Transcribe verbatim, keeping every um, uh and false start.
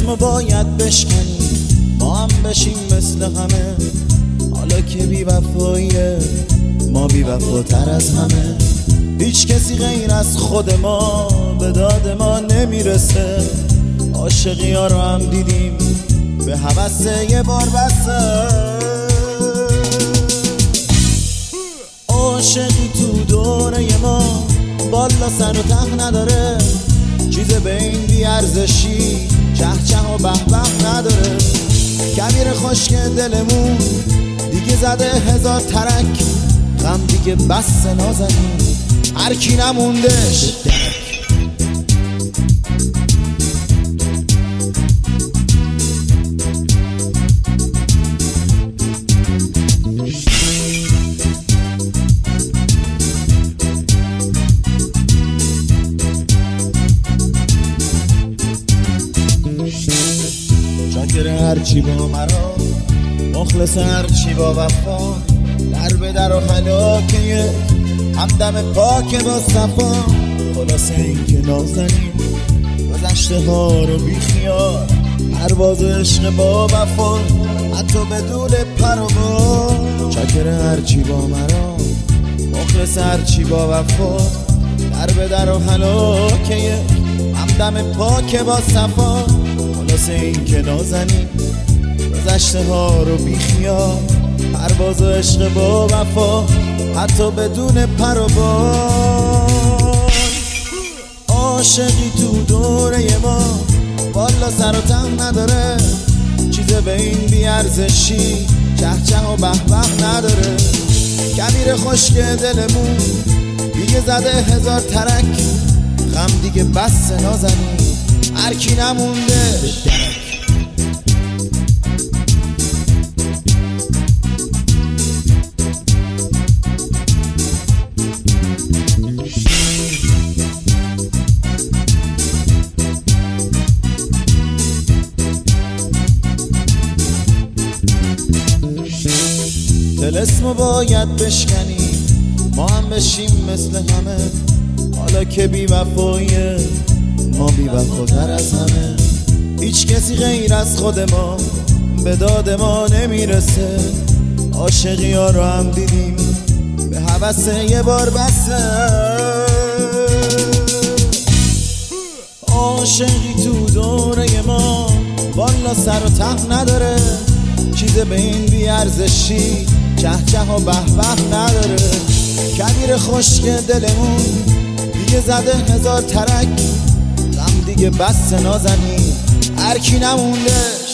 طلسمو باید بشکنی ما هم بشیم مثل همه. حالا که بی وفاییه ما بی وفاتر از همه. هیچ کسی غیر از خود ما به داد ما نمیرسه. عاشقی ها رو هم دیدیم به هوس یه بار بسه. عاشقی تو دوره ما بالا سر و ته نداره. چیز به این بیارزشی چه چه و به به نداره. کبیر خشک دلمون دیگه زده هزار ترک. غم دیگه بس نازنی هر کی نموندش. شاکر هرچی با مرا مخلص هرچی با وفا. در به در و حلاکه همدم پاک با صفا. خلاصه این که نازنیم گذشته ها رو بی خیال. پرواز عشق با وفا حتی بدون پر و بال. شاکر هرچی با مرا مخلص هرچی با وفا. در به در و حلاکه همدم پاک با صفا. خلاصه این که نازنیم گذشته ها رو بی خیال. پرواز عشق با وفا حتی بدون پر و بال. عاشقی تو دوره ما والا سر و ته نداره. چیز به این بیارزشی چه چه و به به نداره. کبیر خشک دلمون دیگه زده هزار ترک. غم دیگه بس نازنی هر کی نمونده. طلسمو باید بشکنی ما هم بشیم مثل همه. حالا که بی وفاییه ما بی وفاتر از همه. هیچ کسی غیر از خود ما به داد ما نمیرسه. عاشقی ها رو هم دیدیم به هوس یه بار بسه. عاشقی تو دوره ما والا سر و ته نداره. چیز به این بیارزشی چه چه و به به نداره. کبیر خشک دلمون دیگه زده هزار ترک. غم دیگه بس نازنی هر کی نمونده.